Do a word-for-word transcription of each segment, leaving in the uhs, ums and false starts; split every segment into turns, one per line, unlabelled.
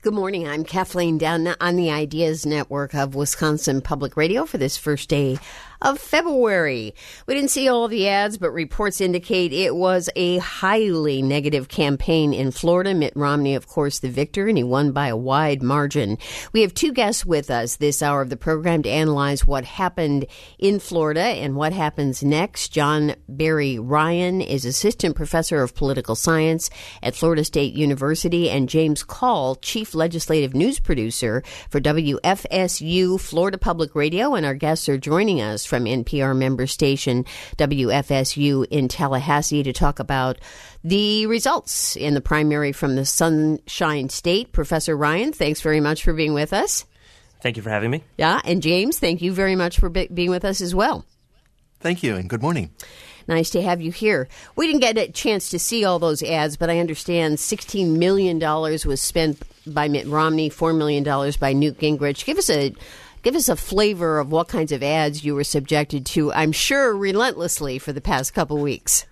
Good morning. I'm Kathleen Dunn on the Ideas Network of Wisconsin Public Radio for this first day of February. We didn't see all the ads, but reports indicate it was a highly negative campaign in Florida. Mitt Romney, of course, the victor, and he won by a wide margin. We have two guests with us this hour of the program to analyze what happened in Florida and what happens next. John Barry Ryan is Assistant Professor of Political Science at Florida State University, and James Call, Chief Legislative News Producer for W F S U Florida Public Radio, and our guests are joining us from N P R member station W F S U in Tallahassee to talk about the results in the primary from the Sunshine State. Professor Ryan, thanks very much for being with us.
Thank you for having me.
Yeah, and James, thank you very much for be- being with us as well.
Thank you, and good morning.
Nice to have you here. We didn't get a chance to see all those ads, but I understand sixteen million dollars was spent by Mitt Romney, four million dollars by Newt Gingrich. Give us a give us a flavor of what kinds of ads you were subjected to, I'm sure relentlessly, for the past couple weeks.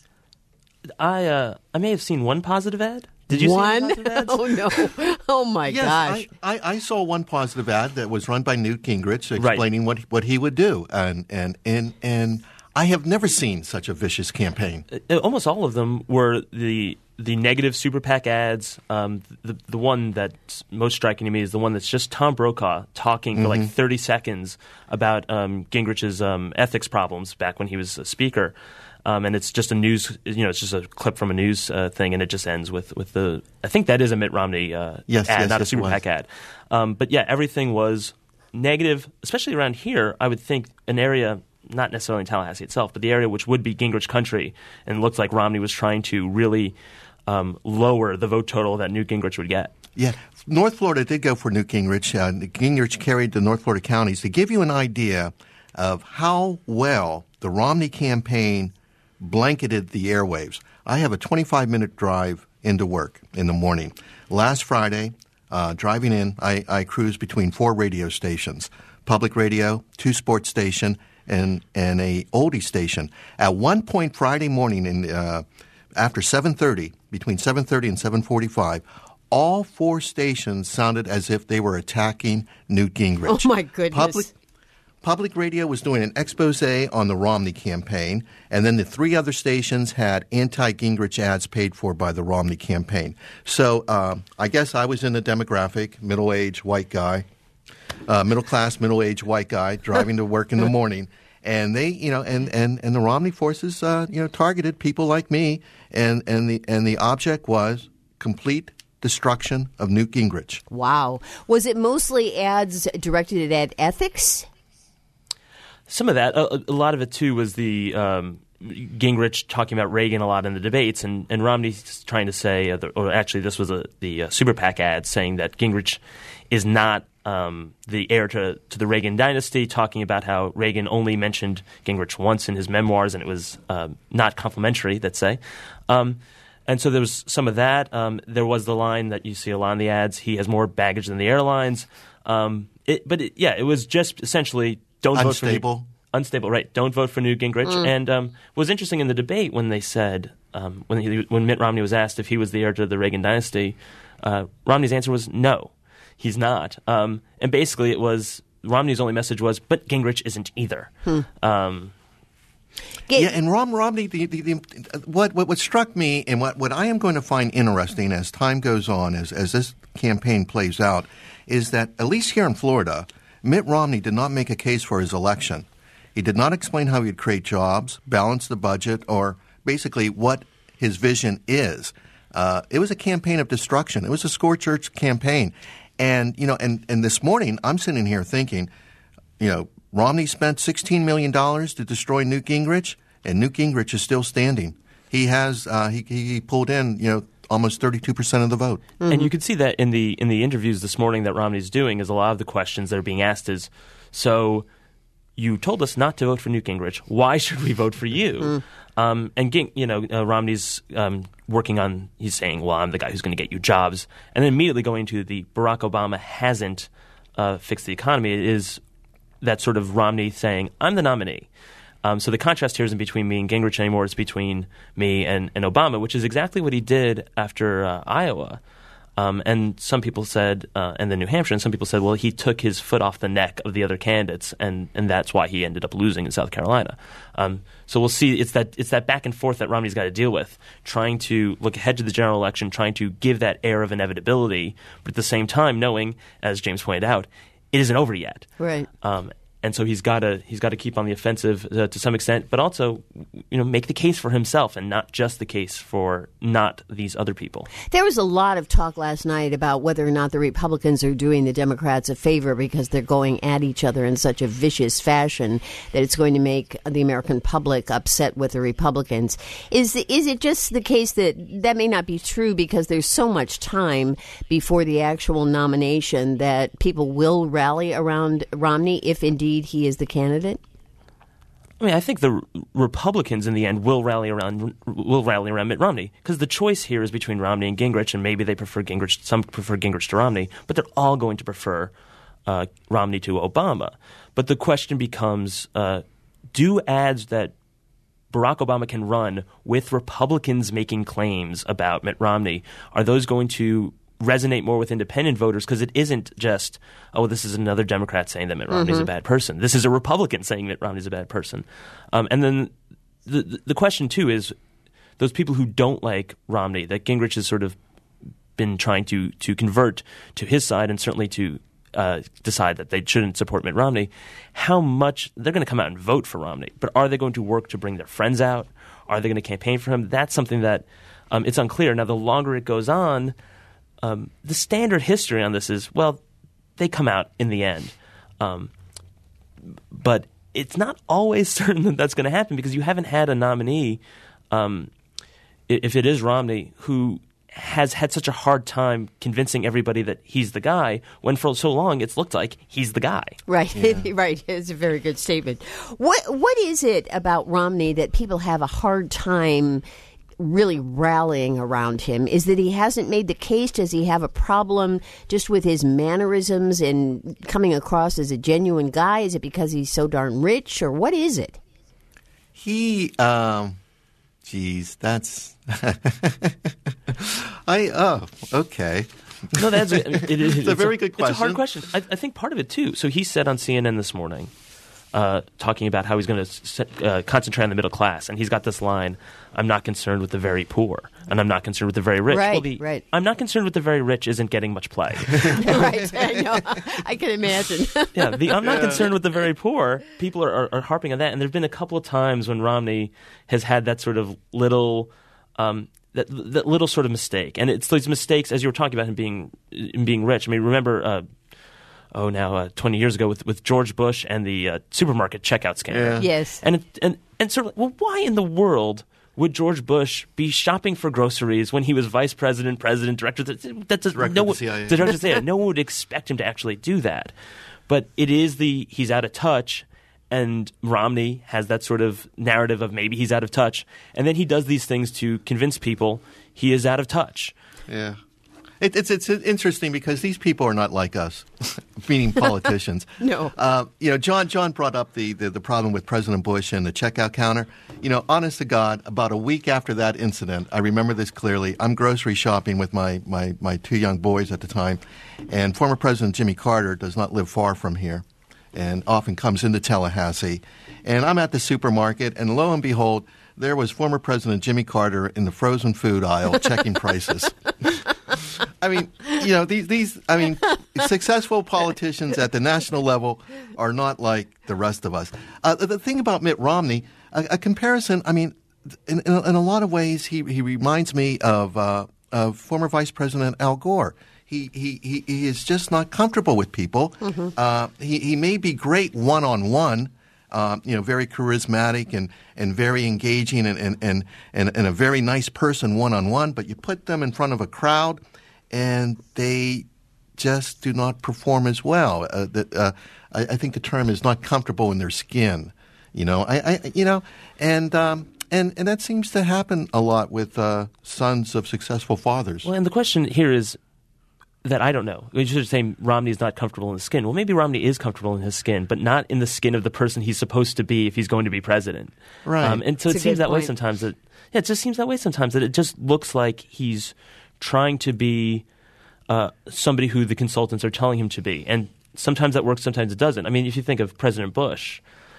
I uh, I may have seen one positive ad. Did you
one?
see any positive ads?
Oh, no. Oh, my
yes,
gosh.
I, I, I saw one positive ad that was run by Newt Gingrich explaining right. what what he would do. And, and, and, and I have never seen such a vicious campaign.
Uh, almost all of them were the the negative Super PAC ads. Um, the the one that's most striking to me is the one that's just Tom Brokaw talking for mm-hmm. like thirty seconds about um, Gingrich's um, ethics problems back when he was a speaker. Um, and it's just a news, you know, it's just a clip from a news uh, thing, and it just ends with, with the, I think that is a Mitt Romney uh,
yes,
ad,
yes,
not
yes,
a Super PAC ad. Um, but yeah, everything was negative, especially around here. I would think an area, not necessarily in Tallahassee itself, but the area which would be Gingrich country, and it looked like Romney was trying to really um, lower the vote total that Newt Gingrich would get.
Yeah. North Florida did go for Newt Gingrich. Uh, Gingrich carried the North Florida counties. To give you an idea of how well the Romney campaign blanketed the airwaves, I have a twenty-five minute drive into work in the morning. Last Friday, uh, driving in, I, I cruised between four radio stations, public radio, two sports station, and, and a oldie station. At one point Friday morning, in, uh, after seven thirty, between seven thirty and seven forty-five, all four stations sounded as if they were attacking Newt Gingrich.
Oh, my goodness.
Public, Public radio was doing an expose on the Romney campaign, and then the three other stations had anti-Gingrich ads paid for by the Romney campaign. So uh, I guess I was in the demographic, middle-aged white guy, uh, middle-class, middle-aged white guy driving to work in the morning. And they, you know, and, and, and the Romney forces, uh, you know, targeted people like me, and, and the and the object was complete destruction of Newt Gingrich.
Wow. Was it mostly ads directed at ethics?
Some of that, a, a lot of it too, was the um, Gingrich talking about Reagan a lot in the debates, and, and Romney trying to say, uh, the, or actually this was a, the uh, Super PAC ad saying that Gingrich is not um, the heir to, to the Reagan dynasty, talking about how Reagan only mentioned Gingrich once in his memoirs, and it was uh, not complimentary, let's say. Um, and so there was some of that. Um, there was the line that you see a lot in the ads, he has more baggage than the airlines. Um, it, but it, yeah, it was just essentially don't
unstable.
vote for Newt, unstable, right? Don't vote for Newt Gingrich. Mm. And um, it was interesting in the debate when they said um, when he, when Mitt Romney was asked if he was the heir to the Reagan dynasty, uh, Romney's answer was no, he's not. Um, and basically, it was Romney's only message was, but Gingrich isn't either. Hmm. Um,
yeah, and Rom Romney, the, the, the, what, what what struck me, and what, what I am going to find interesting as time goes on, as as this campaign plays out, is that at least here in Florida, Mitt Romney did not make a case for his election. He did not explain how he'd create jobs, balance the budget, or basically what his vision is. Uh, it was a campaign of destruction. It was a scorched earth campaign. And, you know, and, and this morning I'm sitting here thinking, you know, Romney spent sixteen million dollars to destroy Newt Gingrich, and Newt Gingrich is still standing. He has uh, he, he pulled in, you know, almost thirty-two percent of the vote.
Mm-hmm. And you could see that in the in the interviews this morning that Romney's doing, is a lot of the questions that are being asked is, so you told us not to vote for Newt Gingrich. Why should we vote for you? Mm. Um, and, Ging, you know, uh, Romney's um, working on, he's saying, well, I'm the guy who's going to get you jobs. And then immediately going to the Barack Obama hasn't uh, fixed the economy. It is that sort of Romney saying, I'm the nominee. Um, so the contrast here isn't between me and Gingrich anymore. It's between me and, and Obama, which is exactly what he did after uh, Iowa. Um, and some people said, uh, and then New Hampshire, and some people said, well, he took his foot off the neck of the other candidates, and, and that's why he ended up losing in South Carolina. Um, so we'll see. It's that it's that back and forth that Romney's got to deal with, trying to look ahead to the general election, trying to give that air of inevitability, but at the same time knowing, as James pointed out, it isn't over yet.
Right.
Um, And so he's got to he's got to keep on the offensive uh, to some extent, but also, you know, make the case for himself and not just the case for not these other people.
There was a lot of talk last night about whether or not the Republicans are doing the Democrats a favor because they're going at each other in such a vicious fashion that it's going to make the American public upset with the Republicans. Is the, is it just the case that that may not be true because there's so much time before the actual nomination that people will rally around Romney if indeed he is the candidate?
I mean, I think the Republicans in the end will rally around will rally around Mitt Romney because the choice here is between Romney and Gingrich, and maybe they prefer Gingrich. Some prefer Gingrich to Romney, but they're all going to prefer uh, Romney to Obama. But the question becomes: uh, do ads that Barack Obama can run with Republicans making claims about Mitt Romney, are those going to resonate more with independent voters? Because it isn't just, oh, this is another Democrat saying that Mitt Romney's mm-hmm. a bad person. This is a Republican saying Mitt Romney's a bad person. Um, and then the the question, too, is those people who don't like Romney, that Gingrich has sort of been trying to to convert to his side and certainly to uh, decide that they shouldn't support Mitt Romney, how much they're going to come out and vote for Romney. But are they going to work to bring their friends out? Are they going to campaign for him? That's something that um, it's unclear. Now, the longer it goes on, Um, the standard history on this is, well, they come out in the end. Um, but it's not always certain that that's going to happen because you haven't had a nominee, um, if it is Romney, who has had such a hard time convincing everybody that he's the guy when for so long it's looked like he's the guy.
Right,
yeah.
right. It's a very good statement. What What is it about Romney that people have a hard time really rallying around him? Is that he hasn't made the case? Does he have a problem just with his mannerisms and coming across as a genuine guy? Is it because he's so darn rich, or what is it?
He, um, geez, that's, I, oh, okay.
No, that's it, it,
it's, it's a very
a,
good question.
It's a hard question. I, I think part of it, too. So he said on C N N this morning, Uh, talking about how he's going to uh, concentrate on the middle class. And he's got this line, I'm not concerned with the very poor, and I'm not concerned with the very rich.
Right,
well, the,
right.
I'm not concerned with the very rich isn't getting much play.
Right, I know. I can imagine.
yeah, the I'm not concerned with the very poor, people are, are, are harping on that. And there have been a couple of times when Romney has had that sort of little um, that, that little sort of mistake. And it's those mistakes, as you were talking about him being, him being rich. I mean, remember uh, oh, now uh, twenty years ago with, with George Bush and the uh, supermarket checkout scandal.
Yeah.
Yes.
And, it, and, and sort of, well, why in the world would George Bush be shopping for groceries when he was vice president, president, director? That, that does,
director
no,
of the C I A.
Director of the C I A. No one would expect him to actually do that. But it is the he's out of touch, and Romney has that sort of narrative of maybe he's out of touch. And then he does these things to convince people he is out of touch.
Yeah. It, it's it's interesting because these people are not like us, meaning politicians.
No.
Uh, you know, John John brought up the, the, the problem with President Bush and the checkout counter. You know, honest to God, about a week after that incident, I remember this clearly. I'm grocery shopping with my, my, my two young boys at the time, and former President Jimmy Carter does not live far from here and often comes into Tallahassee. And I'm at the supermarket, and lo and behold, there was former President Jimmy Carter in the frozen food aisle checking prices. I mean, you know, these, these, I mean, successful politicians at the national level are not like the rest of us. Uh, the thing about Mitt Romney, a, a comparison, I mean, in, in, in a lot of ways, he, he reminds me of, uh, of former Vice President Al Gore. He, he, he, he is just not comfortable with people. Mm-hmm. Uh, he, he may be great one-on-one, Uh, you know, very charismatic and, and very engaging and, and, and, and, and a very nice person one-on-one, but you put them in front of a crowd and they just do not perform as well. Uh, the, uh, I, I think the term is not comfortable in their skin, you know. I, I you know, and um, and and that seems to happen a lot with uh, sons of successful fathers.
Well, and the question here is that I don't know. We should say Romney is not comfortable in his skin. Well, maybe Romney is comfortable in his skin, but not in the skin of the person he's supposed to be if he's going to be president.
Right.
Um, and so
That's
it seems that
point.
way sometimes. That yeah, it just seems that way sometimes. That it just looks like he's trying to be uh, somebody who the consultants are telling him to be. And sometimes that works, sometimes it doesn't. I mean, if you think of President Bush.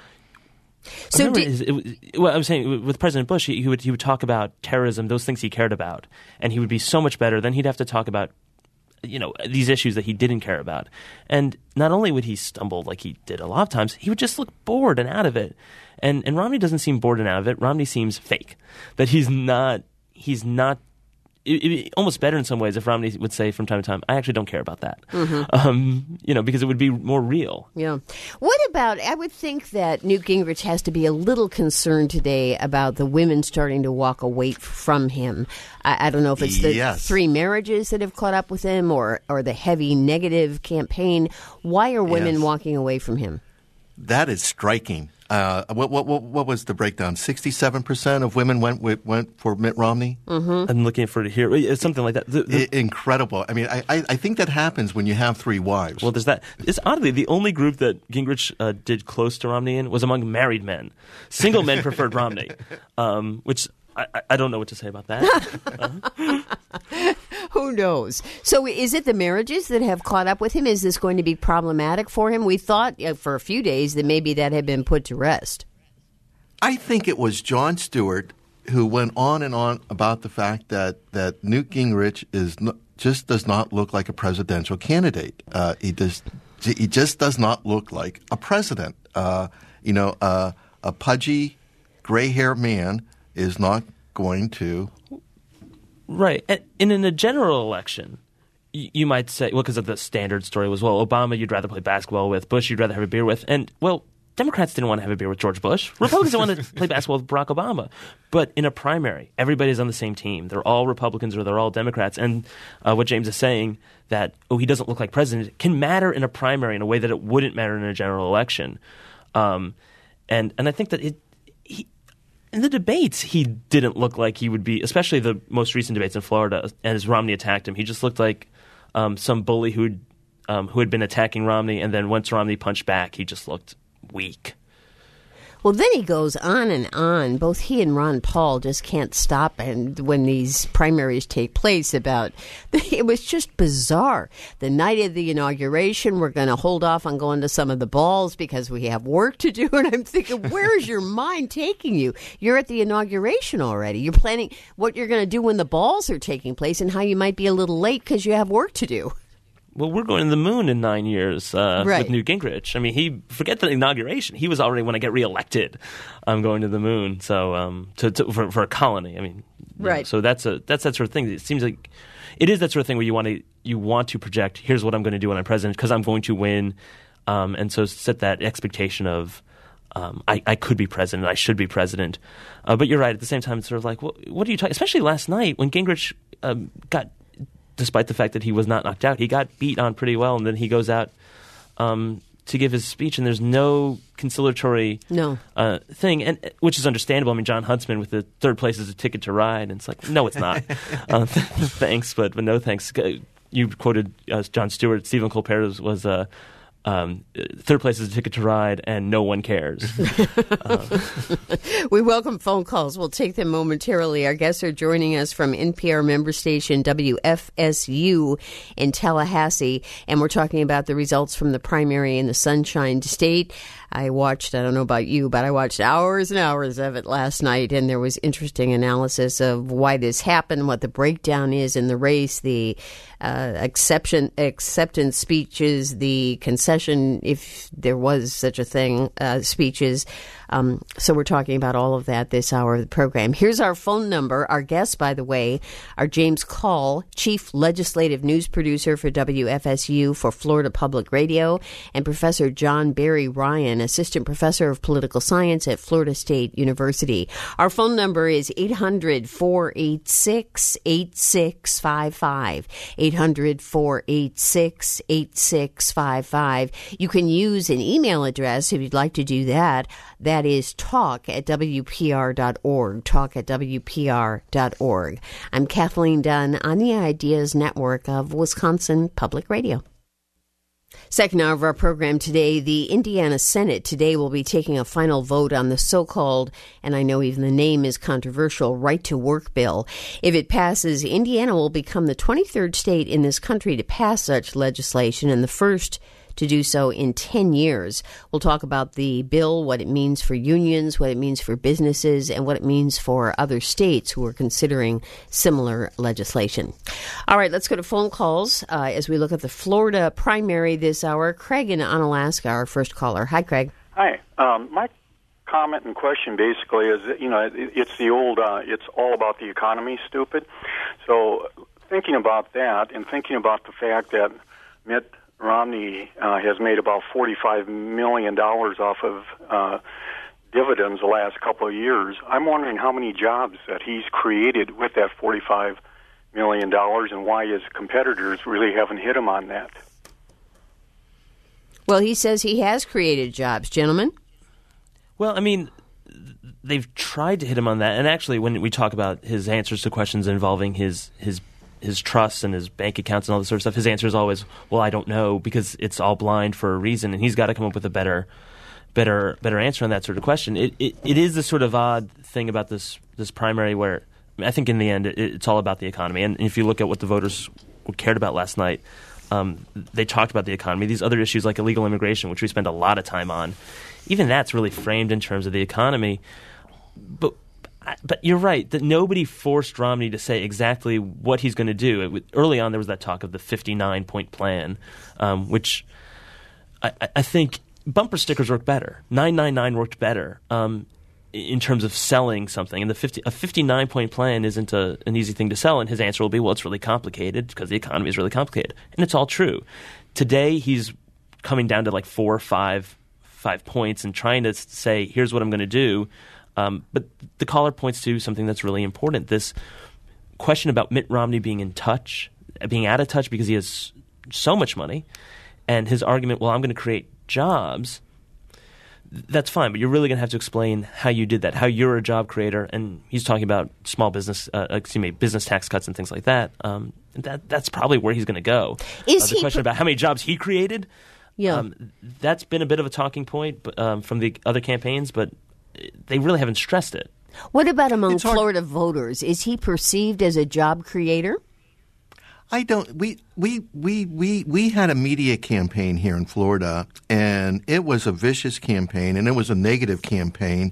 So did,
his, it, well, I was saying with President Bush, he, he would he would talk about terrorism, those things he cared about, and he would be so much better. Then he'd have to talk about, you know, these issues that he didn't care about. And not only would he stumble like he did a lot of times, he would just look bored and out of it. And and Romney doesn't seem bored and out of it. Romney seems fake. That he's not he's not. It, it, almost better in some ways if Romney would say from time to time, I actually don't care about that. Mm-hmm. Um, you know, because it would be more real.
Yeah. What about, I would think that Newt Gingrich has to be a little concerned today about the women starting to walk away from him. I, I don't know if it's the
yes.
three marriages that have caught up with him or, or the heavy negative campaign. Why are women
yes.
walking away from him?
That is striking. Uh, what, what what what was the breakdown? Sixty-seven percent of women went went for Mitt Romney.
Mm-hmm.
I'm looking for it here. It's something like that. The, the,
I, incredible. I mean, I, I I think that happens when you have three wives.
Well, there's that. It's oddly the only group that Gingrich uh, did close to Romney in was among married men. Single men preferred Romney, um, which I, I don't know what to say about that. uh-huh.
Who knows? So is it the marriages that have caught up with him? Is this going to be problematic for him? We thought uh, for a few days that maybe that had been put to rest.
I think it was Jon Stewart who went on and on about the fact that, that Newt Gingrich is not, just does not look like a presidential candidate. Uh, he just he just does not look like a president. Uh, you know, uh, a pudgy, gray-haired man is not going to.
Right. And, and in a general election, you, you might say, well, because of the standard story was, well, Obama you'd rather play basketball with, Bush you'd rather have a beer with. And, well, Democrats didn't want to have a beer with George Bush. Republicans didn't want to play basketball with Barack Obama. But in a primary, everybody's on the same team. They're all Republicans or they're all Democrats. And uh, what James is saying, that, oh, he doesn't look like president, can matter in a primary in a way that it wouldn't matter in a general election. Um, and, and I think that it he, in the debates, he didn't look like he would be, especially the most recent debates in Florida, and as Romney attacked him, he just looked like um, some bully who'd, um, who had been attacking Romney, and then once Romney punched back, he just looked weak.
Well, then he goes on and on. Both he and Ron Paul just can't stop. And when these primaries take place, about it was just bizarre. The night of the inauguration, we're going to hold off on going to some of the balls because we have work to do. And I'm thinking, where is your mind taking you? You're at the inauguration already. You're planning what you're going to do when the balls are taking place and how you might be a little late because you have work to do.
Well, we're going to the moon in nine years uh,
right.
with Newt Gingrich. I mean, he forget the inauguration. He was already, when I get reelected, I'm going to the moon. So um, to, to for, for a colony. I mean,
right.
Know, so that's a that's that sort of thing. It seems like it is that sort of thing where you want to you want to project. Here's what I'm going to do when I'm president because I'm going to win, um, and so set that expectation of. Um, I, I could be president. I should be president. Uh, but you're right. At the same time, it's sort of like, what, what are you talking? Especially last night when Gingrich um, got. Despite the fact that he was not knocked out, he got beat on pretty well, and then he goes out um, to give his speech, and there's no conciliatory
no.
uh, thing, and which is understandable. I mean, John Huntsman with the third place is a ticket to ride, and it's like, no, it's not. uh, thanks, but, but no thanks. You quoted uh, Jon Stewart. Stephen Colbert was, was uh, um, third place is a ticket to ride, and no one cares. uh,
We welcome phone calls. We'll take them momentarily. Our guests are joining us from N P R member station W F S U in Tallahassee, and we're talking about the results from the primary in the Sunshine State. I watched, I don't know about you, but I watched hours and hours of it last night, and there was interesting analysis of why this happened, what the breakdown is in the race, the uh, exception, acceptance speeches, the concession, if there was such a thing, uh, speeches. Um, so we're talking about all of that this hour of the program. Here's our phone number. Our guests, by the way, are James Call, Chief Legislative News Producer for W F S U for Florida Public Radio, and Professor John Barry Ryan, Assistant Professor of Political Science at Florida State University. Our phone number is eight hundred, four eight six, eight six five five, eight hundred, four eight six, eight six five five. You can use an email address if you'd like to do that. That is talk at W P R dot org, talk at W P R dot org. I'm Kathleen Dunn on the Ideas Network of Wisconsin Public Radio. Second hour of our program today, the Indiana Senate today will be taking a final vote on the so-called, and I know even the name is controversial, right-to-work bill. If it passes, Indiana will become the twenty-third state in this country to pass such legislation and the first to do so in ten years. We'll talk about the bill, what it means for unions, what it means for businesses, and what it means for other states who are considering similar legislation. All right, let's go to phone calls uh, as we look at the Florida primary this hour. Craig in Onalaska, our first caller. Hi, Craig.
Hi. Um, my comment and question basically is, that, you know, it, it's the old, uh, it's all about the economy, stupid. So thinking about that and thinking about the fact that Mitt Romney uh, has made about forty-five million dollars off of uh, dividends the last couple of years. I'm wondering how many jobs that he's created with that forty-five million dollars and why his competitors really haven't hit him on that.
Well, he says he has created jobs, gentlemen.
Well, I mean, they've tried to hit him on that. And actually, when we talk about his answers to questions involving his his his trusts and his bank accounts and all this sort of stuff, his answer is always, well, I don't know, because it's all blind for a reason, and he's got to come up with a better better better answer on that sort of question. It it, it is this sort of odd thing about this this primary where I think in the end it, it's all about the economy. And if you look at what the voters cared about last night, um, they talked about the economy. These other issues like illegal immigration, which we spend a lot of time on, even that's really framed in terms of the economy. But But you're right that nobody forced Romney to say exactly what he's going to do. It, early on, there was that talk of the fifty-nine point plan, um, which I, I think bumper stickers work better. nine nine nine worked better um, in terms of selling something. And the fifty, a fifty-nine point plan isn't a, an easy thing to sell. And his answer will be, well, it's really complicated because the economy is really complicated. And it's all true. Today, he's coming down to like four or five, five points and trying to say, here's what I'm going to do. Um, but the caller points to something that's really important, this question about Mitt Romney being in touch, being out of touch because he has so much money, and his argument, well, I'm going to create jobs. That's fine, but you're really going to have to explain how you did that, how you're a job creator, and he's talking about small business, uh, excuse me, business tax cuts and things like that. Um, that that's probably where he's going to go.
Is
uh, the
he
question
pr-
about how many jobs he created,
yeah.
um, that's been a bit of a talking point um, from the other campaigns, but they really haven't stressed it.
What about among
It's hard-
Florida voters? Is he perceived as a job creator?
I don't. We we we we we had a media campaign here in Florida, and it was a vicious campaign, and it was a negative campaign,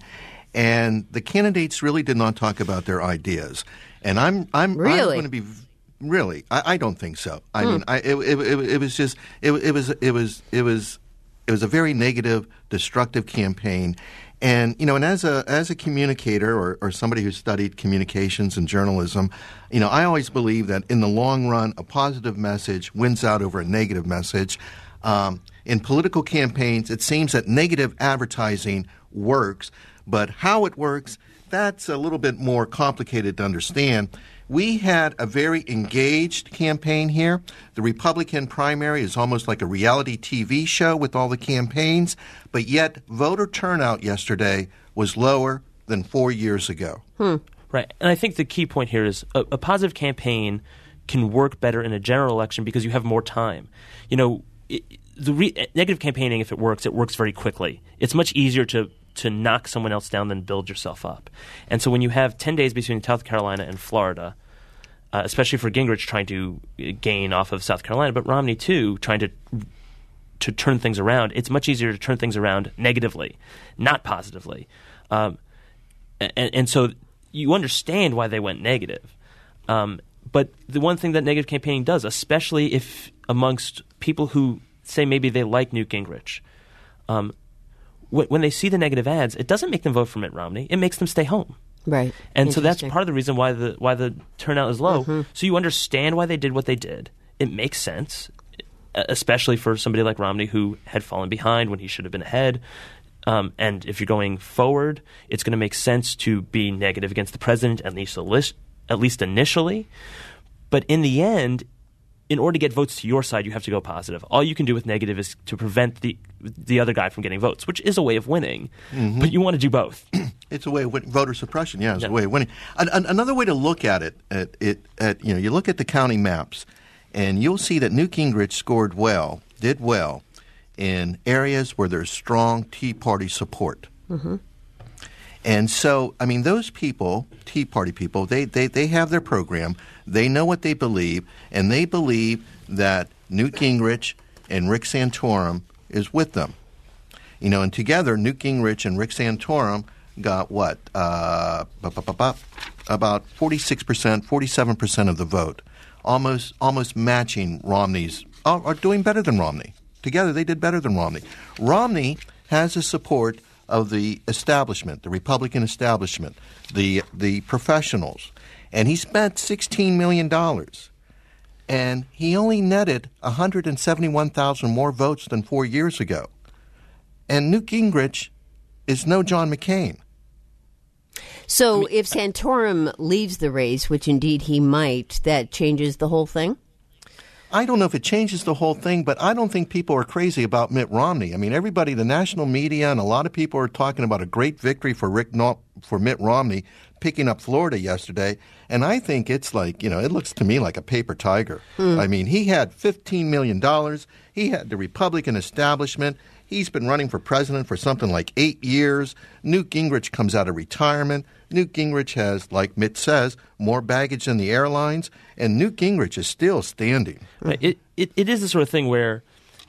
and the candidates really did not talk about their ideas. And I'm I'm
really
I'm going to be really. I, I don't think so. I
hmm.
mean, I it, it, it, it was just it, it was it was it was it was a very negative, destructive campaign. And, you know, and as a as a communicator or, or somebody who studied communications and journalism, you know, I always believe that in the long run, a positive message wins out over a negative message. Um, in political campaigns, it seems that negative advertising works, but how it works, that's a little bit more complicated to understand. We had a very engaged campaign here. The Republican primary is almost like a reality T V show with all the campaigns, but yet voter turnout yesterday was lower than four years ago.
Hmm.
Right. And I think the key point here is a, a positive campaign can work better in a general election because you have more time. You know, it, the re- negative campaigning, if it works, it works very quickly. It's much easier to to knock someone else down than build yourself up. And so when you have ten days between South Carolina and Florida, uh, especially for Gingrich trying to gain off of South Carolina, but Romney too trying to to turn things around, it's much easier to turn things around negatively, not positively. Um, and, and so you understand why they went negative. Um, but the one thing that negative campaigning does, especially if amongst people who say maybe they like Newt Gingrich, um, when they see the negative ads, it doesn't make them vote for Mitt Romney. It makes them stay home.
Right.
And so that's part of the reason why the why the turnout is low.
Mm-hmm.
So you understand why they did what they did. It makes sense, especially for somebody like Romney who had fallen behind when he should have been ahead. Um, and if you're going forward, it's going to make sense to be negative against the president, at least at least initially. But in the end, in order to get votes to your side, you have to go positive. All you can do with negative is to prevent the the other guy from getting votes, which is a way of winning. Mm-hmm. But you want to do both.
It's a way of winning. Voter suppression, yeah, it's
yeah.
a way of winning. An, an, another way to look at it, at, it at, you know, you look at the county maps, and you'll see that Newt Gingrich scored well did well in areas where there's strong Tea Party support. Mm-hmm. And so, I mean, those people, Tea Party people, they, they, they have their program. They know what they believe, and they believe that Newt Gingrich and Rick Santorum is with them. You know, and together, Newt Gingrich and Rick Santorum got what? Uh, about forty-six percent, forty-seven percent of the vote, almost almost matching Romney's, or, or doing better than Romney. Together, they did better than Romney. Romney has the support of the establishment, the Republican establishment, the the professionals, and he spent sixteen million dollars, and he only netted one hundred seventy-one thousand more votes than four years ago. And Newt Gingrich is no John McCain.
So
I mean,
if Santorum leaves the race, which indeed he might, that changes the whole thing?
I don't know if it changes the whole thing, but I don't think people are crazy about Mitt Romney. I mean, everybody, the national media, and a lot of people are talking about a great victory for Rick no- for Mitt Romney picking up Florida yesterday. And I think it's like, you know, it looks to me like a paper tiger. Mm. I mean, he had fifteen million dollars. He had the Republican establishment. He's been running for president for something like eight years. Newt Gingrich comes out of retirement. Newt Gingrich has, like Mitt says, more baggage than the airlines, and Newt Gingrich is still standing.
Right. It, it it is the sort of thing where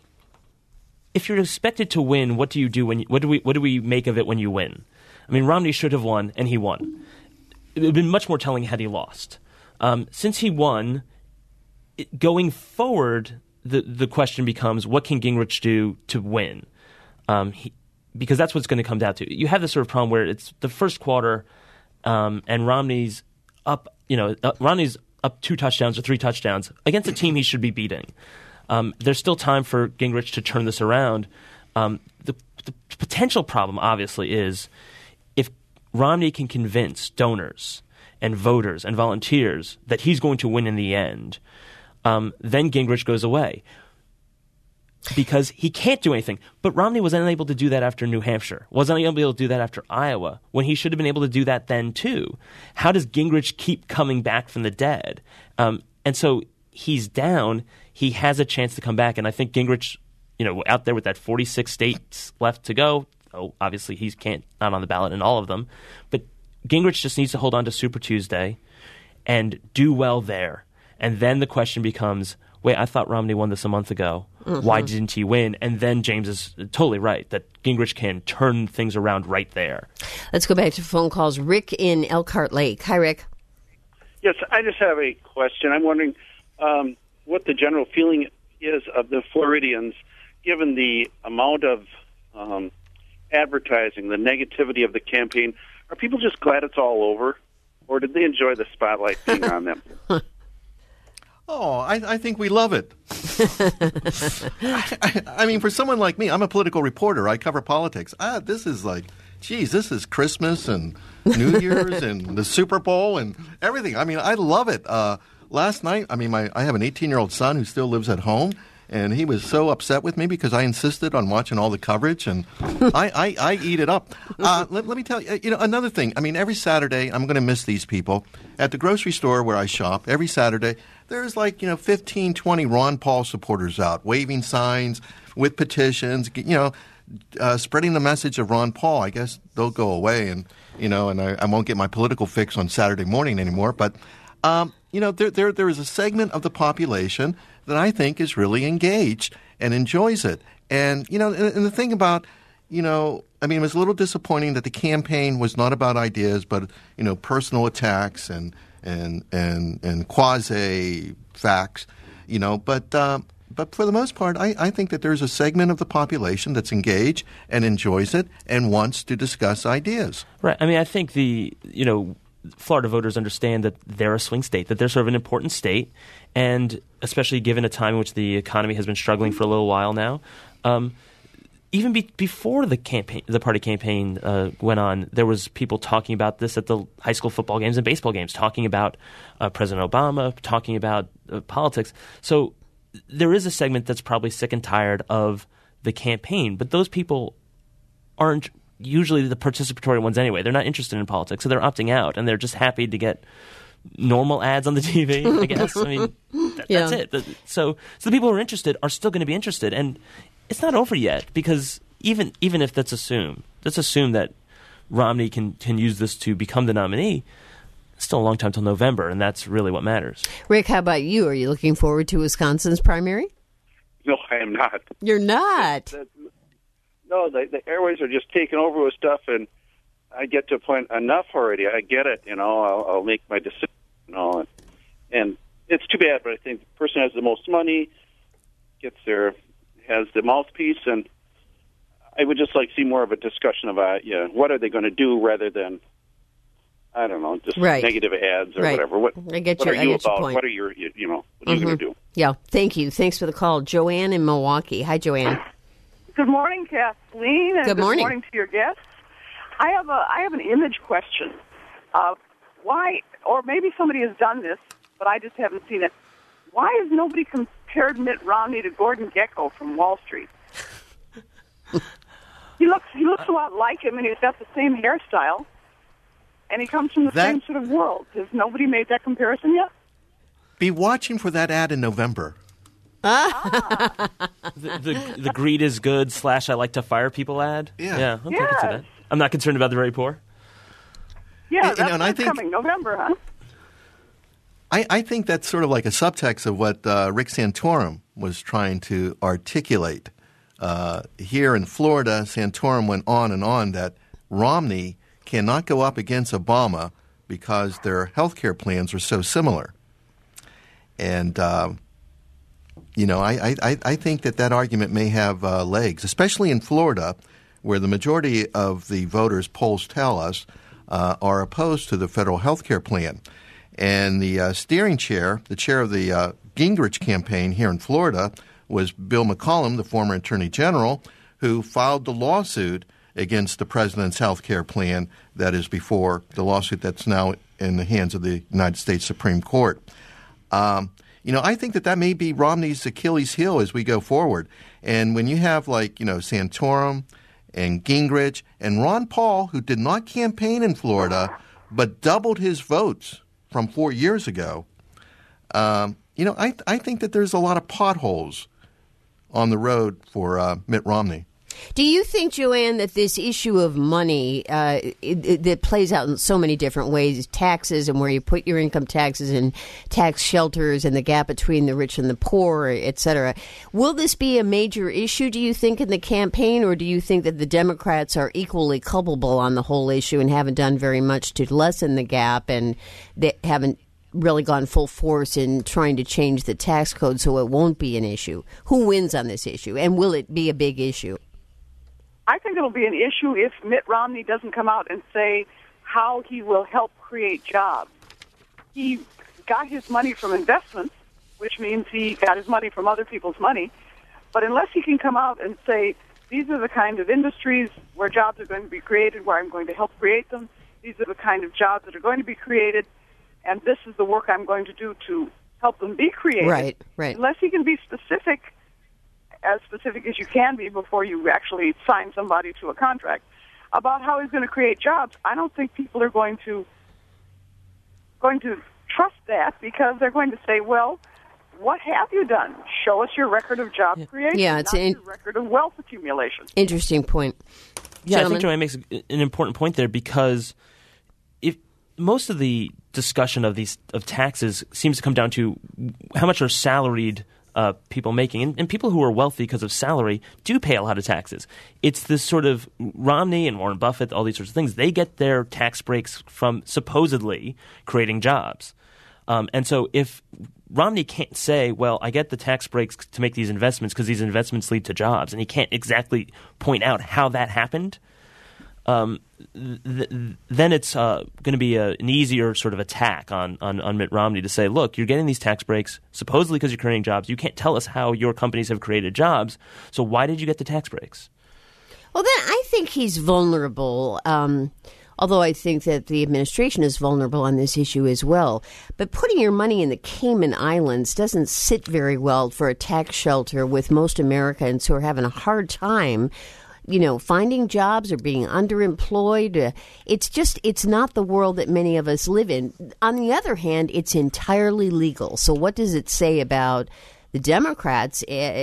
if you're expected to win, what do you do when you, what do we what do we make of it when you win? I mean, Romney should have won, and he won. It would have been much more telling had he lost. Um, since he won, it, going forward, the the question becomes, what can Gingrich do to win? Um, he, because that's what's going to come down to. You have this sort of problem where it's the first quarter, um, and Romney's up. You know, uh, Romney's up two touchdowns or three touchdowns against a team he should be beating. Um, there's still time for Gingrich to turn this around. Um, the, the potential problem, obviously, is if Romney can convince donors and voters and volunteers that he's going to win in the end, um, then Gingrich goes away. Because he can't do anything. But Romney was unable to do that after New Hampshire, wasn't able to do that after Iowa, when he should have been able to do that then too. How does Gingrich keep coming back from the dead? Um, and so he's down. He has a chance to come back. And I think Gingrich, you know, out there with that forty-six states left to go, oh, obviously he's can't not on the ballot in all of them. But Gingrich just needs to hold on to Super Tuesday and do well there. And then the question becomes, wait, I thought Romney won this a month ago. Mm-hmm. Why didn't he win? And then James is totally right that Gingrich can turn things around right there.
Let's go back to phone calls. Rick in Elkhart Lake. Hi, Rick.
Yes, I just have a question. I'm wondering um, what the general feeling is of the Floridians, given the amount of um, advertising, the negativity of the campaign. Are people just glad it's all over, or did they enjoy the spotlight being on them?
Oh, I, I think we love it. I, I, I mean, for someone like me, I'm a political reporter. I cover politics. Ah, this is like, geez, this is Christmas and New Year's and the Super Bowl and everything. I mean, I love it. Uh, last night, I mean, my I have an eighteen-year-old son who still lives at home, and he was so upset with me because I insisted on watching all the coverage, and I, I, I eat it up. Uh, let, let me tell you, you know, another thing. I mean, every Saturday, I'm going to miss these people. At the grocery store where I shop, every Saturday, there's like, you know, fifteen, twenty Ron Paul supporters out, waving signs with petitions, you know, uh, spreading the message of Ron Paul. I guess they'll go away, and, you know, and I, I won't get my political fix on Saturday morning anymore. But, um, you know, there, there there is a segment of the population that I think is really engaged and enjoys it. And, you know, and, and the thing about, you know, I mean, it was a little disappointing that the campaign was not about ideas, but, you know, personal attacks and and and, and quasi facts, you know. But uh, but for the most part, I, I think that there's a segment of the population that's engaged and enjoys it and wants to discuss ideas.
Right. I mean, I think the, you know, Florida voters understand that they're a swing state, that they're sort of an important state, and especially given a time in which the economy has been struggling for a little while now. Um, even be, before the campaign, the party campaign uh, went on, there was people talking about this at the high school football games and baseball games, talking about uh, President Obama, talking about uh, politics. So there is a segment that's probably sick and tired of the campaign, but those people aren't usually the participatory ones anyway. They're not interested in politics, so they're opting out, and they're just happy to get normal ads on the T V, I guess. I mean, that,
yeah.
that's it. So, so the people who are interested are still going to be interested. And it's not over yet, because even even if that's assumed, let's assume that Romney can, can use this to become the nominee, it's still a long time till November, and that's really what matters.
Rick, how about you? Are you looking forward to Wisconsin's primary?
No, I am not.
You're not?
The, the, no, the, the airways are just taking over with stuff, and I get to a point, enough already. I get it, you know, I'll, I'll make my decision, you know, and, and it's too bad, but I think the person who has the most money gets their, has the mouthpiece, and I would just like to see more of a discussion about, yeah, what are they going to do rather than, I don't know, just
right.
negative ads or
right.
whatever. What,
I get
what
your,
are
I
you
get your
about?
point.
What are your, you, you know, what are
mm-hmm.
you going to do?
Yeah, thank you. Thanks for the call. Joanne in Milwaukee. Hi, Joanne.
Good morning, Kathleen, and
good morning,
good morning to your guests. I have a I have an image question. Uh, why, or maybe somebody has done this, but I just haven't seen it. Why has nobody compared Mitt Romney to Gordon Gekko from Wall Street? he looks he looks a lot like him, and he's got the same hairstyle, and he comes from the
that,
same sort of world. Has nobody made that comparison yet?
Be watching for that ad in November.
Ah.
the, the the greed is good slash I like to fire people ad.
Yeah,
yeah. Okay,
yes.
I can see that. I'm not concerned about the very poor.
Yeah,
and,
that's
and I
what's
think,
coming November, huh?
I, I think that's sort of like a subtext of what uh, Rick Santorum was trying to articulate. Uh, here in Florida, Santorum went on and on that Romney cannot go up against Obama because their health care plans are so similar. And, uh, you know, I, I, I think that that argument may have uh, legs, especially in Florida, where the majority of the voters, polls tell us, uh, are opposed to the federal health care plan. And the uh, steering chair, the chair of the uh, Gingrich campaign here in Florida, was Bill McCollum, the former attorney general, who filed the lawsuit against the president's health care plan that is before the lawsuit that's now in the hands of the United States Supreme Court. Um, you know, I think that that may be Romney's Achilles heel as we go forward. And when you have like, you know, Santorum and Gingrich and Ron Paul, who did not campaign in Florida but doubled his votes from four years ago, um, you know, I I think that there's a lot of potholes on the road for uh, Mitt Romney.
Do you think, Joanne, that this issue of money uh, it, it, that plays out in so many different ways, taxes and where you put your income taxes and tax shelters and the gap between the rich and the poor, et cetera, will this be a major issue, do you think, in the campaign, or do you think that the Democrats are equally culpable on the whole issue and haven't done very much to lessen the gap and they haven't really gone full force in trying to change the tax code so it won't be an issue? Who wins on this issue, and will it be a big issue?
I think it'll be an issue if Mitt Romney doesn't come out and say how he will help create jobs. He got his money from investments, which means he got his money from other people's money. But unless he can come out and say, these are the kind of industries where jobs are going to be created, where I'm going to help create them, these are the kind of jobs that are going to be created, and this is the work I'm going to do to help them be created.
Right, right.
Unless he can be specific, as specific as you can be before you actually sign somebody to a contract, about how he's going to create jobs, I don't think people are going to going to trust that, because they're going to say, well, what have you done? Show us your record of job
yeah.
creation,
yeah, it's
not
an
your record of wealth accumulation.
Interesting point.
Yeah,
Gentlemen?
I think Joanne makes an important point there, because if most of the discussion of these of taxes seems to come down to how much are salaried uh, people making, and, and people who are wealthy because of salary do pay a lot of taxes. It's this sort of Romney and Warren Buffett, all these sorts of things. They get their tax breaks from supposedly creating jobs, um, and so if Romney can't say, well, I get the tax breaks to make these investments because these investments lead to jobs, and he can't exactly point out how that happened, um, th- then it's uh, going to be a, an easier sort of attack on, on, on Mitt Romney to say, look, you're getting these tax breaks supposedly because you're creating jobs. You can't tell us how your companies have created jobs, so why did you get the tax breaks?
Well, then I think he's vulnerable, um, although I think that the administration is vulnerable on this issue as well. But putting your money in the Cayman Islands doesn't sit very well for a tax shelter with most Americans who are having a hard time you know, finding jobs or being underemployed. Uh, it's just, it's not the world that many of us live in. On the other hand, it's entirely legal. So what does it say about the Democrats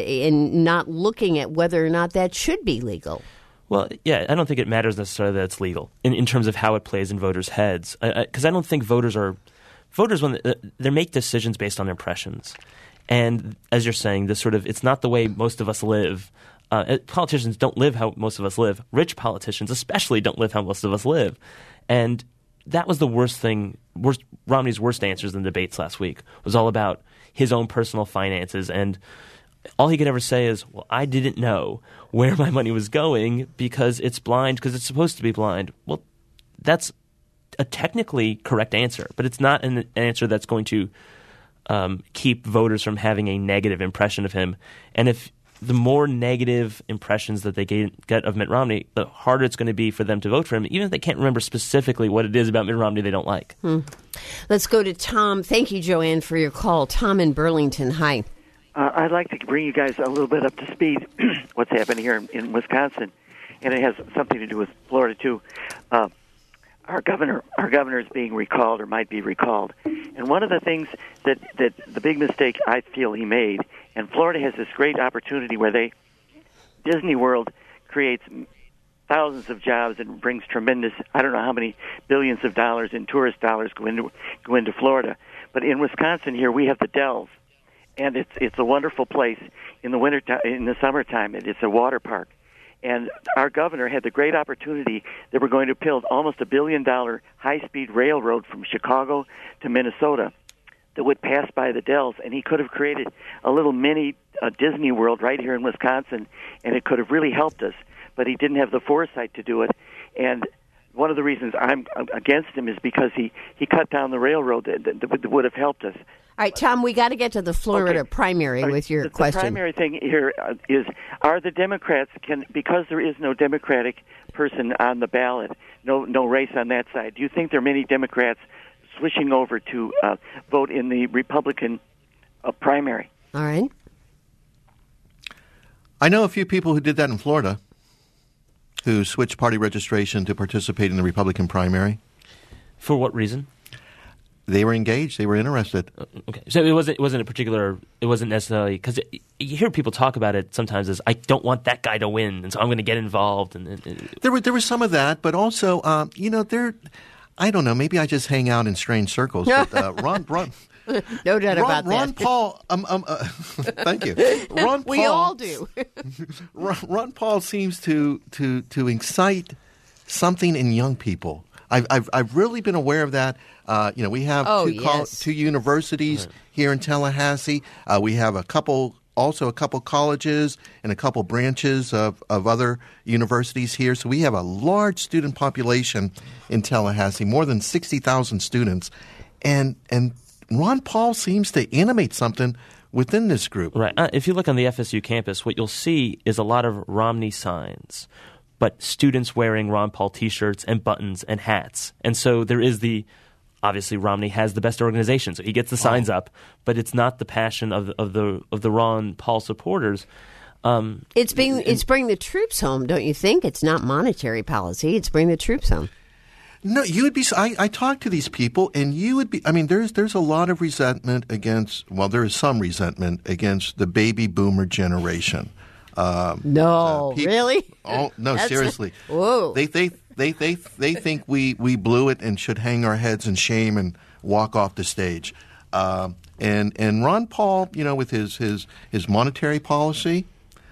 in not looking at whether or not that should be legal?
Well, yeah, I don't think it matters necessarily that it's legal in, in terms of how it plays in voters' heads. Because I, I, I don't think voters are – voters, when they, they make decisions based on impressions. And as you're saying, this sort of – it's not the way most of us live. Uh, politicians don't live how most of us live. Rich politicians especially don't live how most of us live. And that was the worst thing – worst Romney's worst answers in the debates last week was all about his own personal finances. And all he could ever say is, well, I didn't know where my money was going because it's blind, because it's supposed to be blind. Well, that's a technically correct answer, but it's not an answer that's going to um, keep voters from having a negative impression of him. And if the more negative impressions that they get of Mitt Romney, the harder it's going to be for them to vote for him, even if they can't remember specifically what it is about Mitt Romney they don't like.
Hmm. Let's go to Tom. Thank you, Joanne, for your call. Tom in Burlington. Hi.
Uh, I'd like to bring you guys a little bit up to speed what's happening here in, in Wisconsin, and it has something to do with Florida, too. Uh, our governor our governor is being recalled or might be recalled. And one of the things that, that the big mistake I feel he made, and Florida has this great opportunity where they Disney World creates thousands of jobs and brings tremendous, I don't know how many billions of dollars in tourist dollars go into go into Florida. But in Wisconsin here, we have the Dells, and it's it's a wonderful place in the winter time, in the summertime. It's a water park. And our governor had the great opportunity that we're going to build almost a billion dollar high-speed railroad from Chicago to Minnesota that would pass by the Dells, and he could have created a little mini uh, Disney World right here in Wisconsin, and it could have really helped us. But he didn't have the foresight to do it. And one of the reasons I'm against him is because he, he cut down the railroad that, that, that would have helped us.
All right, Tom, we got to get to the Florida okay. primary with your
the,
question.
The primary thing here uh, is, are the Democrats, can because there is no Democratic person on the ballot, no no race on that side, do you think there are many Democrats switching over to uh, vote in the Republican uh, primary?
All right.
I know a few people who did that in Florida, who switched party registration to participate in the Republican primary.
For what reason?
They were engaged. They were interested.
Okay, so it wasn't it wasn't a particular. It wasn't necessarily because you hear people talk about it sometimes as I don't want that guy to win, and so I'm going to get involved. And, and
there were there was some of that, but also um, you know there. I don't know. Maybe I just hang out in strange circles. But uh, Ron, Ron,
no doubt
Ron,
about
Ron
that.
Paul. Um, um, uh, thank you. Ron Paul,
we all do.
Ron, Ron Paul seems to to to incite something in young people. I've I've, I've really been aware of that. Uh, you know, we have
oh,
two,
yes.
col- two universities right. here in Tallahassee. Uh, we have a couple, also a couple colleges and a couple branches of, of other universities here. So we have a large student population in Tallahassee, more than sixty thousand students. And and Ron Paul seems to animate something within this group.
Right. Uh, if you look on the F S U campus, what you'll see is a lot of Romney signs, but students wearing Ron Paul T-shirts and buttons and hats. And so there is the obviously Romney has the best organization, so he gets the signs oh. up, but it's not the passion of the, of the of the Ron Paul supporters. Um,
it's being and, it's bring the troops home, don't you think? It's not monetary policy; it's bring the troops home.
No, you would be. I, I talk to these people, and you would be. I mean, there's there's a lot of resentment against. Well, there is some resentment against the baby boomer generation.
Um, no, uh, people, really?
Oh no, seriously.
A, whoa.
They they they they they think we, we blew it and should hang our heads in shame and walk off the stage. Uh, and and Ron Paul, you know, with his his, his monetary policy,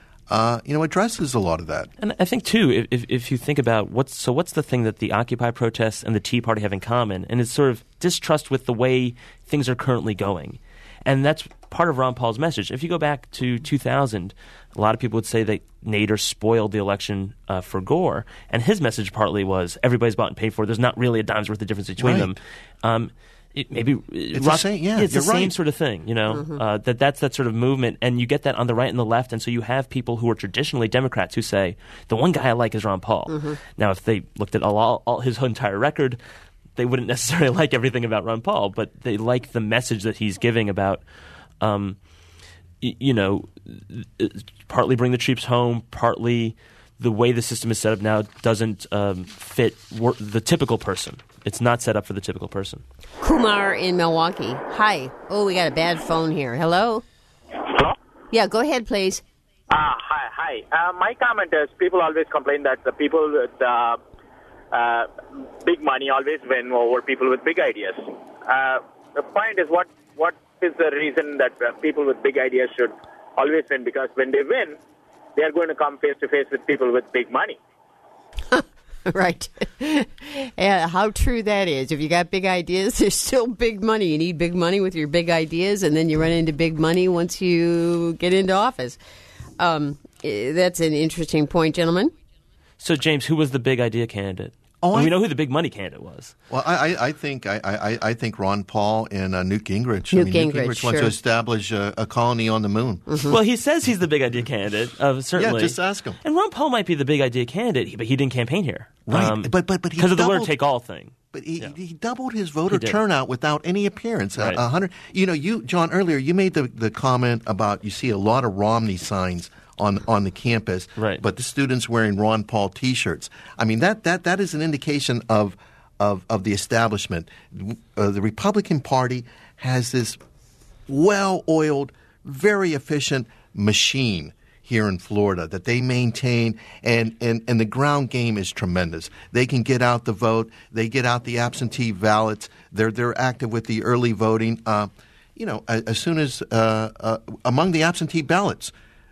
uh, you know, addresses a lot of that.
And I think too, if if you think about what's so what's the thing that the Occupy protests and the Tea Party have in common, and it's sort of distrust with the way things are currently going. And that's part of Ron Paul's message. If you go back to two thousand, a lot of people would say that Nader spoiled the election uh, for Gore, and his message partly was everybody's bought and paid for. There's not really a dime's worth of difference between
right.
them. Um, it, maybe
it's
Ross,
the same. Yeah,
it's
you're
the
right.
same sort of thing. You know,
mm-hmm.
uh, that that's that sort of movement, and you get that on the right and the left. And so you have people who are traditionally Democrats who say the one guy I like is Ron Paul. Mm-hmm. Now, if they looked at all, all his entire record, they wouldn't necessarily like everything about Ron Paul, but they like the message that he's giving about. Um, you know, partly bring the troops home, partly the way the system is set up now doesn't um, fit wor- the typical person. It's not set up for the typical person.
Kumar in Milwaukee. Hi. Oh, we got a bad phone here. Hello?
Hello?
Yeah, go ahead, please.
Uh, hi. hi. Uh, my comment is people always complain that the people with uh, uh, big money always win over people with big ideas. Uh, the point is, what what is the reason that uh, people with big ideas should always win? Because when they win, they are going to come face to face with people with big money.
Right. Yeah, how true that is. If you got big ideas, there's still big money. You need big money with your big ideas, and then you run into big money once you get into office. Um, that's an interesting point, gentlemen.
So, James, who was the big idea candidate?
Oh,
well,
I,
we know who the big money candidate was.
Well, I, I think I, I, I think Ron Paul and uh, Newt Gingrich.
Newt
I mean,
Gingrich,
Newt Gingrich
sure.
wants to establish a, a colony on the moon.
Mm-hmm.
Well, he says he's the big idea candidate. Uh, certainly,
Yeah, just ask him.
And Ron Paul might be the big idea candidate, but he didn't campaign here,
Right,
Um,
but but but he
because of the
doubled-
winner take all thing.
But he,
Yeah.
he doubled his voter
He did.
turnout without any appearance.
Right.
A, a hundred. You know, you John earlier you made the, the comment about you see a lot of Romney signs on on the campus,
Right.
but the students wearing Ron Paul T-shirts. I mean that that that is an indication of of of the establishment. Uh, the Republican Party has this well-oiled, very efficient machine here in Florida that they maintain, and, and, and the ground game is tremendous. They can get out the vote. They get out the absentee ballots. They're they're active with the early voting. Uh, you know, as, as soon as uh, uh, among the absentee ballots,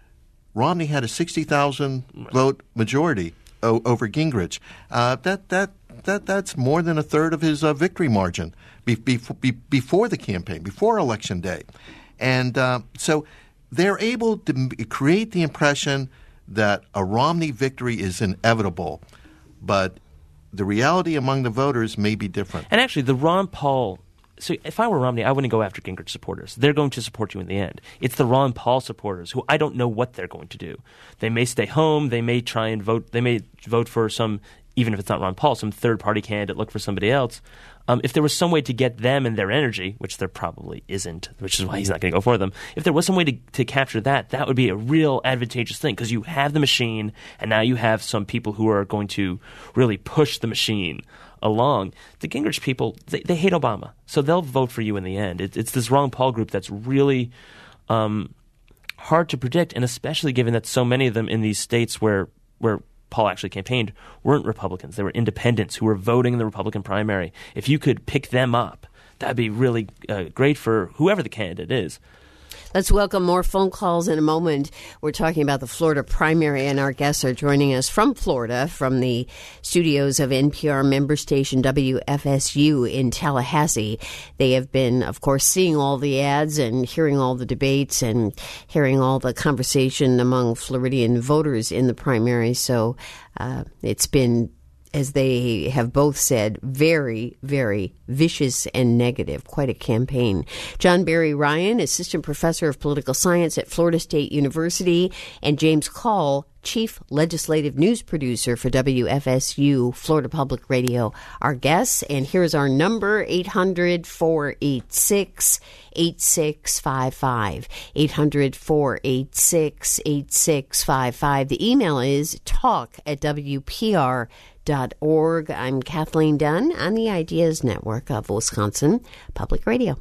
Romney had a sixty thousand vote majority o- over Gingrich. Uh, that that that that's more than a third of his uh, victory margin be, be, be, before the campaign, before Election Day, and uh, so. They're able to m- create the impression that a Romney victory is inevitable, but the reality among the voters may be different.
And actually, the Ron Paul – so if I were Romney, I wouldn't go after Gingrich supporters. They're going to support you in the end. It's the Ron Paul supporters who I don't know what they're going to do. They may stay home. They may try and vote – they may vote for some – even if it's not Ron Paul, some third-party candidate, look for somebody else. Um, if there was some way to get them and their energy, which there probably isn't, which is why he's not going to go for them, if there was some way to, to capture that, that would be a real advantageous thing because you have the machine and now you have some people who are going to really push the machine along. The Gingrich people, they, they hate Obama, so they'll vote for you in the end. It, it's this Ron Paul group that's really um, hard to predict, and especially given that so many of them in these states where where Paul actually campaigned weren't Republicans. They were independents who were voting in the Republican primary. If you could pick them up, that'd be really uh, great for whoever the candidate is.
Let's welcome more phone calls in a moment. We're talking about the Florida primary, and our guests are joining us from Florida, from the studios of N P R member station W F S U in Tallahassee. They have been, of course, seeing all the ads and hearing all the debates and hearing all the conversation among Floridian voters in the primary. So uh, it's been, as they have both said, very, very vicious and negative. Quite a campaign. John Barry Ryan, Assistant Professor of Political Science at Florida State University, and James Call, Chief Legislative News Producer for W F S U Florida Public Radio, our guests. And here's our number, eight hundred, four eight six, eight six five five, eight hundred, four eight six, eight six five five. The email is talk at W P R dot org. I'm Kathleen Dunn on the Ideas Network of Wisconsin Public Radio.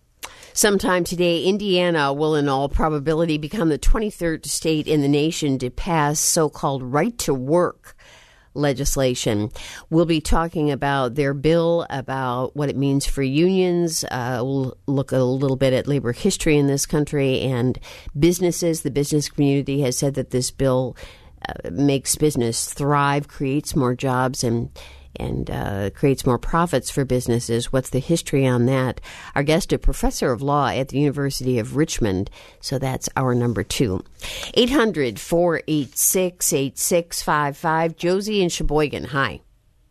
Sometime today, Indiana will in all probability become the twenty-third state in the nation to pass so-called right-to-work legislation. We'll be talking about their bill, about what it means for unions. Uh, we'll look a little bit at labor history in this country and businesses. The business community has said that this bill Uh, makes business thrive, creates more jobs, and and uh, creates more profits for businesses. What's the history on that? Our guest, a professor of law at the University of Richmond, so that's our number two. eight hundred, four eight six, eight six five five. Josie in Sheboygan, hi.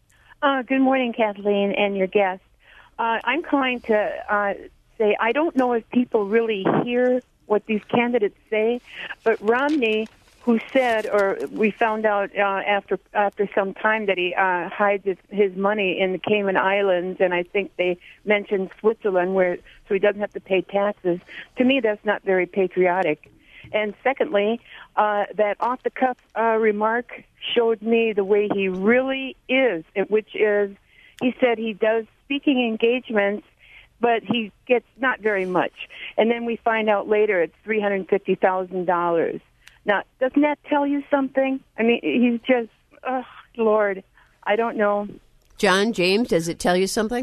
Uh, good morning, Kathleen, and your guest. Uh, I'm calling to uh, say I don't know if people really hear what these candidates say, but Romney, who said, or we found out uh, after after some time that he uh, hides his, his money in the Cayman Islands, and I think they mentioned Switzerland, where so he doesn't have to pay taxes. To me, that's not very patriotic. And secondly, uh, that off-the-cuff uh, remark showed me the way he really is, which is, he said he does speaking engagements, but he gets not very much. And then we find out later it's three hundred fifty thousand dollars. Now, doesn't that tell you something? I mean, he's just, oh, Lord, I don't know.
John, James, does it tell you something?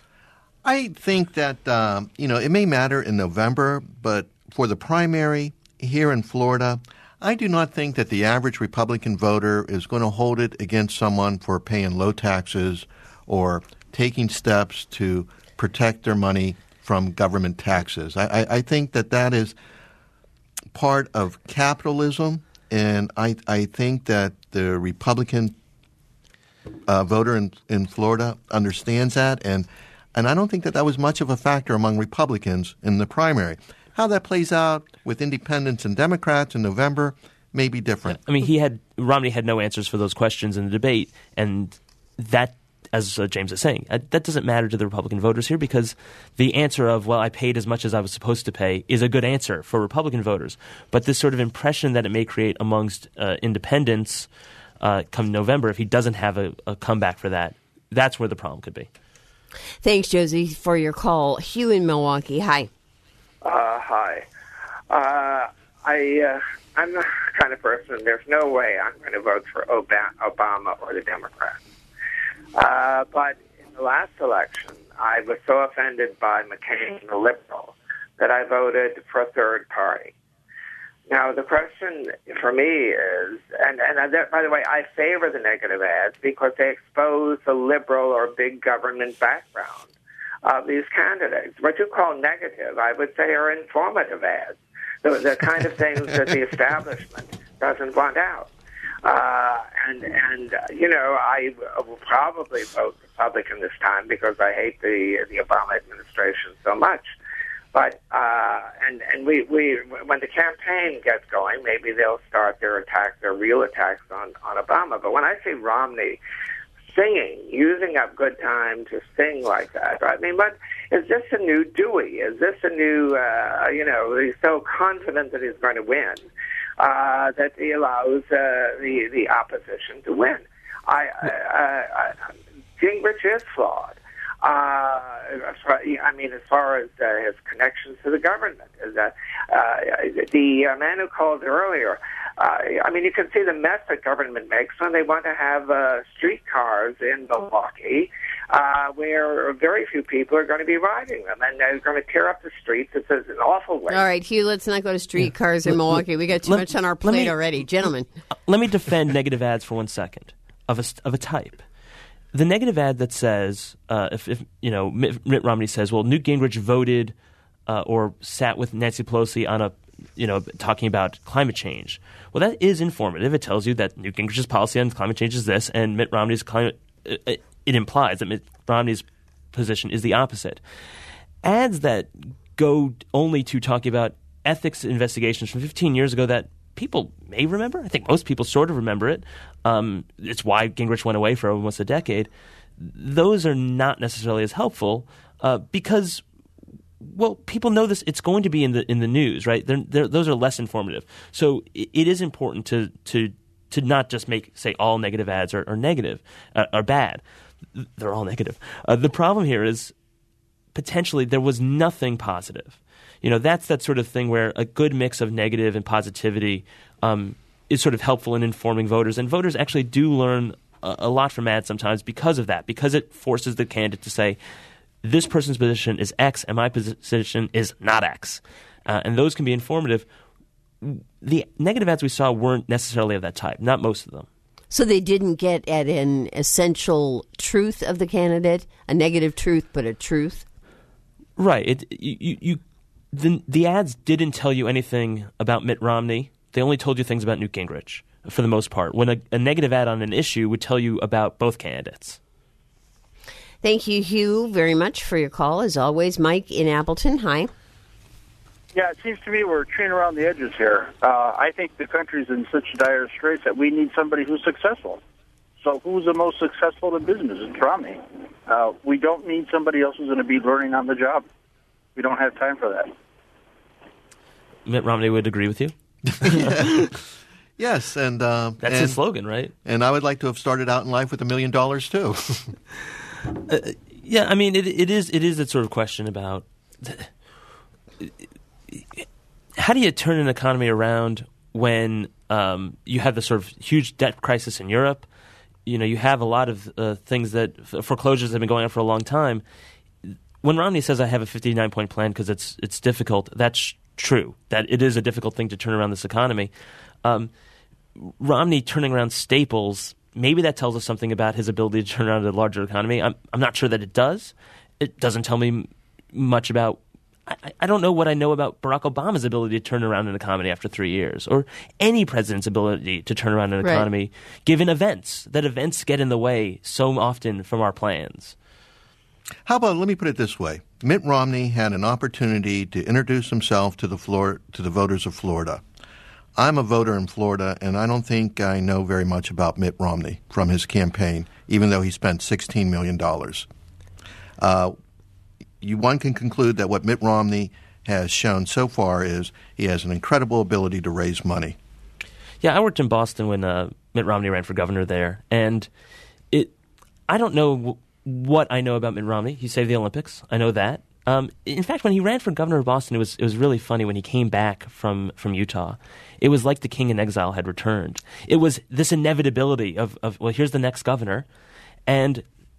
I think that, um, you know, it may matter in November, but for the primary here in Florida, I do not think that the average Republican voter is going to hold it against someone for paying low taxes or taking steps to protect their money from government taxes. I, I, I think that that is part of capitalism, and I, I think that the Republican uh, voter in, in Florida understands that, and and I don't think that that was much of a factor among Republicans in the primary. How that plays out with independents and Democrats in November may be different.
I mean, he had Romney had no answers for those questions in the debate, and that, as uh, James is saying, uh, that doesn't matter to the Republican voters here because the answer of, well, I paid as much as I was supposed to pay is a good answer for Republican voters. But this sort of impression that it may create amongst uh, independents uh, come November, if he doesn't have a, a comeback for that, that's where the problem could be.
Thanks, Josie, for your call. Hugh in Milwaukee. Hi.
Uh, hi. Uh, I, uh, I'm the kind of person, there's no way I'm going to vote for Obama or the Democrats. Uh, but in the last election, I was so offended by McCain, the liberal, that I voted for a third party. Now, the question for me is, and, and by the way, I favor the negative ads because they expose the liberal or big government background of these candidates. What you call negative, I would say, are informative ads, the, the kind of things that the establishment doesn't want out. Uh, and, and uh, you know, I will probably vote Republican this time because I hate the the Obama administration so much. But uh, and and we, we when the campaign gets going, maybe they'll start their attacks, their real attacks on, on Obama. But when I see Romney singing, using up good time to sing like that, I mean, but is this a new Dewey? Is this a new, uh, you know, he's so confident that he's going to win uh, that he allows uh, the the opposition to win. I, I, I, I Gingrich is flawed. Uh, as far, I mean, as far as uh, his connections to the government, is that uh, the uh, man who called earlier? Uh, I mean, you can see the mess that government makes when they want to have uh, streetcars in Milwaukee, uh, where very few people are going to be riding them, and they're going to tear up the streets. It's an awful way.
All right, Hugh, let's not go to streetcars yeah. in Milwaukee. We got too
let,
much on our plate
me,
already, gentlemen.
Let me defend negative ads for one second of a of a type. The negative ad that says, uh, if, if you know, Mitt, Mitt Romney says, well, Newt Gingrich voted uh, or sat with Nancy Pelosi on a, you know, talking about climate change. Well, that is informative. It tells you that Newt Gingrich's policy on climate change is this, and Mitt Romney's climate. It, it implies that Mitt Romney's position is the opposite. Ads that go only to talking about ethics investigations from fifteen years ago that people may remember. I think most people sort of remember it. Um, it's why Gingrich went away for almost a decade. Those are not necessarily as helpful uh, because, well, people know this. It's going to be in the in the news, right? They're, they're, those are less informative. So it, it is important to to to not just make say all negative ads are, are negative uh, are bad. They're all negative. Uh, the problem here is potentially there was nothing positive. You know, that's that sort of thing where a good mix of negative and positivity um, is sort of helpful in informing voters. And voters actually do learn a, a lot from ads sometimes because of that, because it forces the candidate to say, this person's position is X and my position is not X. Uh, and those can be informative. The negative ads we saw weren't necessarily of that type, not most of them.
So they didn't get at an essential truth of the candidate, a negative truth, but a truth?
Right. It, you, you, the, the ads didn't tell you anything about Mitt Romney. They only told you things about Newt Gingrich, for the most part, when a, a negative ad on an issue would tell you about both candidates.
Thank you, Hugh, very much for your call. As always, Mike in Appleton. Hi.
Yeah, it seems to me we're treating around the edges here. Uh, I think the country's in such dire straits that we need somebody who's successful. So who's the most successful in business? It's Romney. Uh, we don't need somebody else who's going to be learning on the job. We don't have time for that.
Mitt Romney would agree with you?
yeah. Yes, and uh,
that's
and,
his slogan, right?
And I would like to have started out in life with a million dollars too.
uh, yeah, I mean, it, it is it is that sort of question about how do you turn an economy around when um, you have this sort of huge debt crisis in Europe. You know, you have a lot of uh, things that foreclosures have been going on for a long time. When Romney says I have a fifty-nine point plan because it's it's difficult, that's true. That it is a difficult thing to turn around this economy. Um, Romney turning around Staples, maybe that tells us something about his ability to turn around a larger economy. I'm I'm not sure that it does. It doesn't tell me much about. I, I don't know what I know about Barack Obama's ability to turn around an economy after three years, or any president's ability to turn around an economy, right, given events. That events get in the way so often from our plans.
How about, let me put it this way. Mitt Romney had an opportunity to introduce himself to the Flor- to the voters of Florida. I'm a voter in Florida, and I don't think I know very much about Mitt Romney from his campaign, even though he spent sixteen million dollars. Uh, you, one can conclude that what Mitt Romney has shown so far is he has an incredible ability to raise money.
Yeah, I worked in Boston when uh, Mitt Romney ran for governor there, and it. I don't know w- what I know about Mitt Romney. He saved the Olympics. I know that. Um, in fact, when he ran for governor of Boston, it was it was really funny when he came back from, from Utah. It was like the king in exile had returned. It was this inevitability of, of well, here's the next governor, and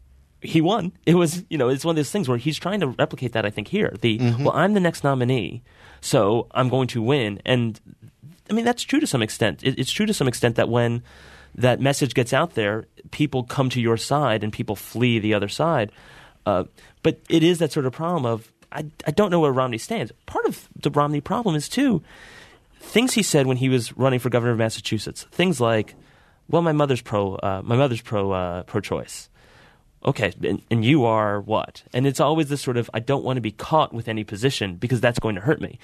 he won. It was, you know, it's one of those things where he's trying to replicate that, I think, here. The mm-hmm. well, I'm the next nominee, so I'm going to win. And I mean, that's true to some extent. It, it's true to some extent that when that message gets out there, people come to your side and people flee the other side. Uh, but it is that sort of problem of I, I don't know where Romney stands. Part of the Romney problem is, too, things he said when he was running for governor of Massachusetts. Things like, well, my mother's pro uh, my mother's pro uh, pro-choice. Okay, and, and you are what? And it's always this sort of, I don't want to be caught with any position because that's going to hurt me.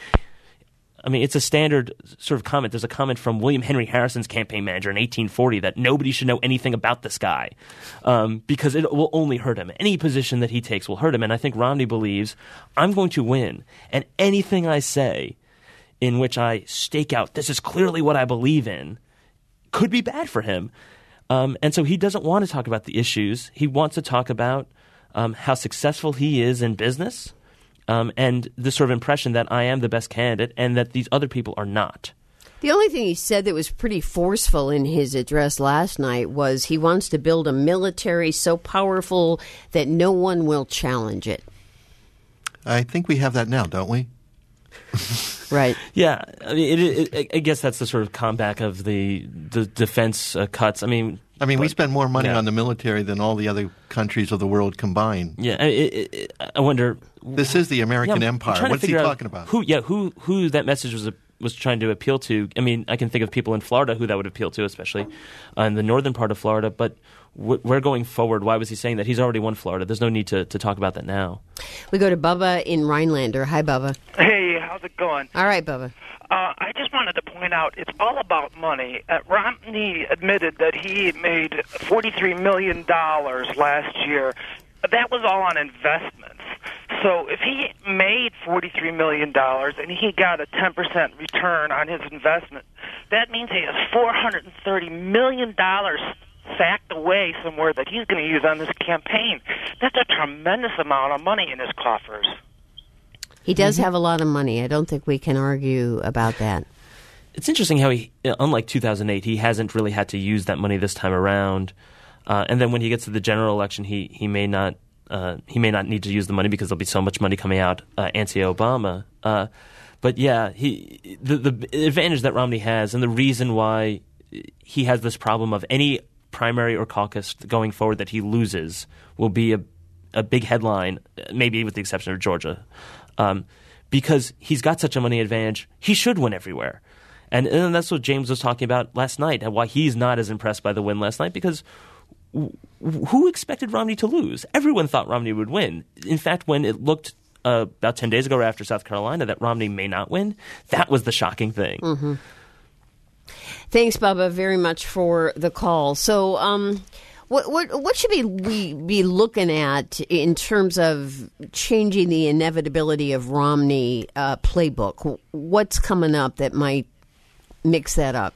I mean, it's a standard sort of comment. There's a comment from William Henry Harrison's campaign manager in eighteen forty that nobody should know anything about this guy um, because it will only hurt him. Any position that he takes will hurt him. And I think Romney believes, I'm going to win. And anything I say in which I stake out, this is clearly what I believe in, could be bad for him. Um, and so he doesn't want to talk about the issues. He wants to talk about um, how successful he is in business. Um, and this sort of impression that I am the best candidate and that these other people are not.
The only thing he said that was pretty forceful in his address last night was he wants to build a military so powerful that no one will challenge it.
I think we have that now, don't we?
Right.
Yeah. I mean, it, it, I guess that's the sort of comeback of the the defense uh, cuts. I mean,
I mean,
but,
we spend more money
yeah.
on the military than all the other countries of the world combined.
Yeah. It, it, it, I wonder.
This is the American
yeah,
empire. What's he talking about?
Who? Yeah. Who? Who that message was was trying to appeal to? I mean, I can think of people in Florida who that would appeal to, especially uh, in the northern part of Florida. But w- we're going forward. Why was he saying that? He's already won Florida. There's no need to, to talk about that now.
We go to Bubba in Rhinelander. Hi, Bubba.
Hey, how's it going?
All right, Bubba.
Uh, I just wanted to point out it's all about money. Uh, Romney admitted that he made forty-three million dollars last year. That was all on investments. So if he made forty-three million dollars and he got a ten percent return on his investment, that means he has four hundred thirty million dollars sacked away somewhere that he's going to use on this campaign. That's a tremendous amount of money in his coffers.
He does have a lot of money. I don't think we can argue about that.
It's interesting how he, unlike two thousand eight, he hasn't really had to use that money this time around. Uh, and then when he gets to the general election, he he may not uh, he may not need to use the money because there'll be so much money coming out uh, anti-Obama. Uh, but yeah, he the the advantage that Romney has, and the reason why he has this problem of any primary or caucus going forward that he loses will be a a big headline, maybe with the exception of Georgia. Um, because he's got such a money advantage, he should win everywhere. And, and that's what James was talking about last night, and why he's not as impressed by the win last night, because w- who expected Romney to lose? Everyone thought Romney would win. In fact, when it looked uh, about ten days ago after South Carolina that Romney may not win, that was the shocking thing.
Mm-hmm. Thanks, Bubba, very much for the call. So, um, What what what should we, we be looking at in terms of changing the inevitability of Romney uh, playbook? What's coming up that might mix that up?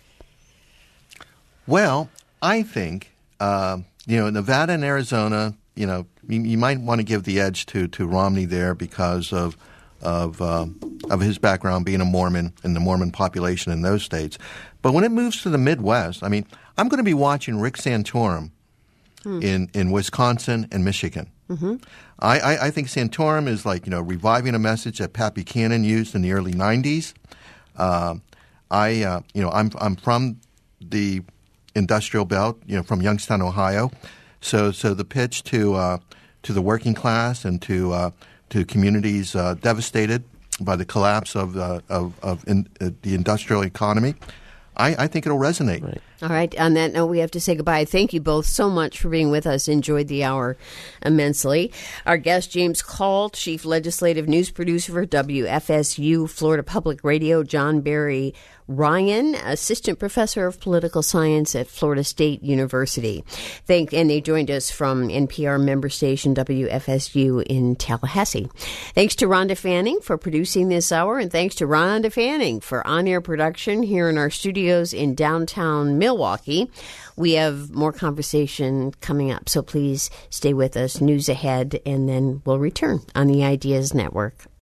Well, I think, uh, you know, Nevada and Arizona, you know, you, you might want to give the edge to, to Romney there because of of uh, of his background being a Mormon and the Mormon population in those states. But when it moves to the Midwest, I mean, I'm going to be watching Rick Santorum hmm. in, in Wisconsin and Michigan. Mm-hmm. I, I, I think Santorum is like, you know, reviving a message that Pat Buchanan used in the early nineties. Uh, I, uh, you know, I'm I'm from the industrial belt, you know, from Youngstown, Ohio. So, so the pitch to uh, to the working class and to uh, to communities uh, devastated by the collapse of uh, of, of in, uh, the industrial economy, I, I think it'll resonate.
Right.
All right. On that note, we have to say goodbye. Thank you both so much for being with us. Enjoyed the hour immensely. Our guest, James Call, Chief Legislative News Producer for W F S U Florida Public Radio. John Barry Ryan, Assistant Professor of Political Science at Florida State University. Thank, and they joined us from N P R member station W F S U in Tallahassee. Thanks to Rhonda Fanning for producing this hour, and thanks to Rhonda Fanning for on-air production here in our studios in downtown Milwaukee. We have more conversation coming up, so please stay with us. News ahead, and then we'll return on the Ideas Network.